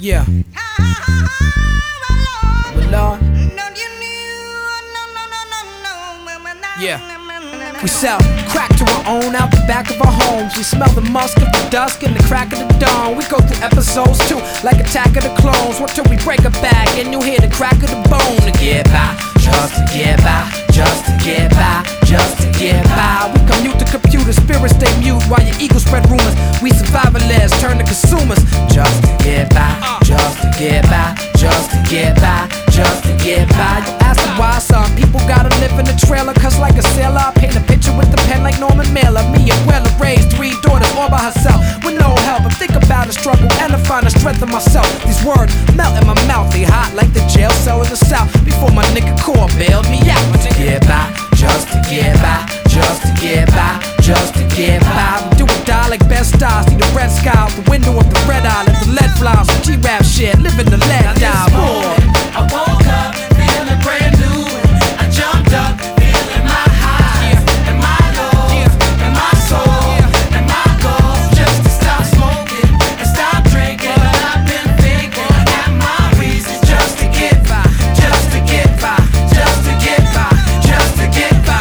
Yeah. Well, Lord. Yeah. We sell crack to our own out the back of our homes. We smell the musk of the dusk and the crack of the dawn. We go through episodes too, like Attack of the Clones. What till we break a back and you hear the crack of the bone. To get by, just to get by, just to get by, just to get by. We commute to computers, spirits stay mute while your ego spread rumors. We survivalists turn to consumers. Just to get by, just to get by, just to get by, just to get by. You ask me why some people gotta live in the trailer, cause like a sailor I paint a picture with the pen like Norman Mailer. Me and Weller raised 3 daughters all by herself with no help. I think about the struggle and I find the strength in myself. These words melt in my mouth, they hot like the jail cell in the South before my nigga Core bailed me out. To get by, just to get by, just to get by, just to get by. We do or die like best stars. See the red sky out the window of the red eye. Let the lead fly on some G-rap shit. Live in the lead die. I woke up feeling brand new. I jumped up feeling my highs and my lows and my soul and my goals. Just to stop smoking and stop drinking. I've been thinking I got my reasons just to get by, just to get by, just to get by, just to get by.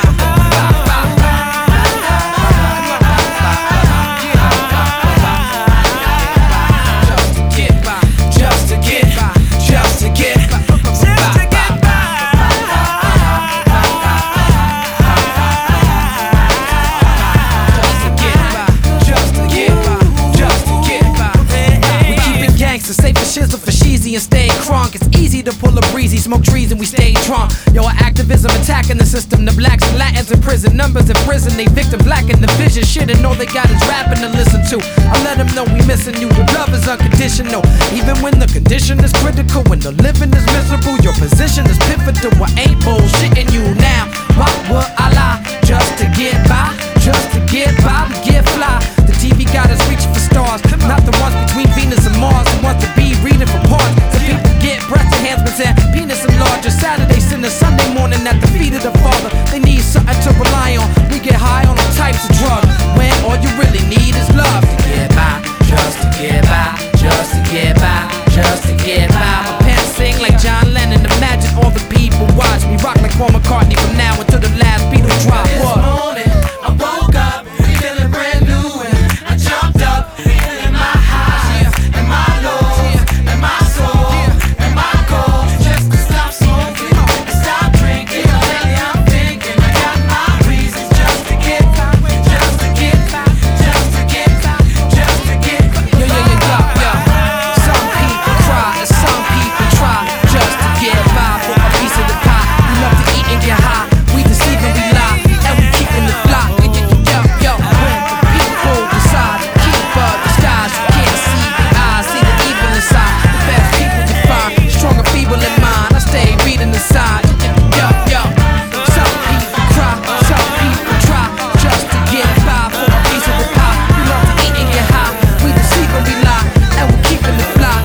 Safe for shizzle for sheezy and stay crunk. It's easy to pull a breezy, smoke trees and we stay drunk. Yo, our activism attacking the system. The blacks and Latins in prison, numbers in prison. They victim black in the vision. Shit, and all they got is rapping to listen to. I let them know we missing you. The love is unconditional, even when the condition is critical. When the living is miserable, your position is pivotal. I ain't bullshitting you now. Why would I lie? Just to get by, just to get by, we get fly. The TV got us reaching for stars, not the ones between Venus and Mars. The ones to be reading from parts. The people get breast enhancements and penis enlarger. Saturday, Sunday, Sunday morning at the feet of the Father. They need something to rely on. We get high on all types of drugs when all you really need is love. To get by, just to get by, just to get by, just to get by. My pants sing like John Lennon. Imagine all the people watch me rock like Paul McCartney from now until the last Beatle drop. This morning I woke up feeling brand new and I jumped up feeling my highs and my lows and my soul and my goals. Just to stop smoking and stop drinking. Lately I'm thinking I got my reasons just to get by, just to get by, just to get by, just to get by. Yo. Some people cry and some people try just to get by for a piece of the pie. We love to eat and get high. We deceive and we lie, and we keeping the fly. Yo, when the people decide to keep disguise, you can't see the eyes, see the evil inside. The best people you find, strong and feeble in mind. I stay reading the sign. Yo. Some people cry, some people try just to get by for a piece of the pie. We love to eat and get high. We deceive and we lie, and we keeping the fly.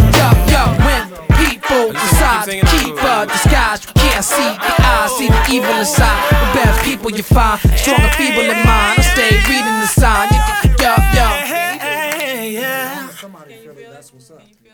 Yo, when people decide to keep disguise, you can't see the eyes, see the evil inside. The best people you find, strong and feeble in mind. I stay reading the sign. Yo. Somebody feel it, that's what's up.